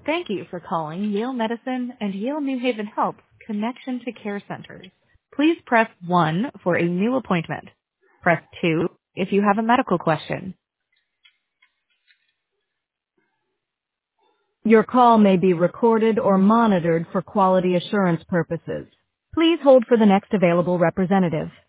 Thank you for calling Yale Medicine and Yale New Haven Health Connection to Care Centers. Please press 1 for a new appointment. Press 2 if you have a medical question. Your call may be recorded or monitored for quality assurance purposes. Please hold for the next available representative.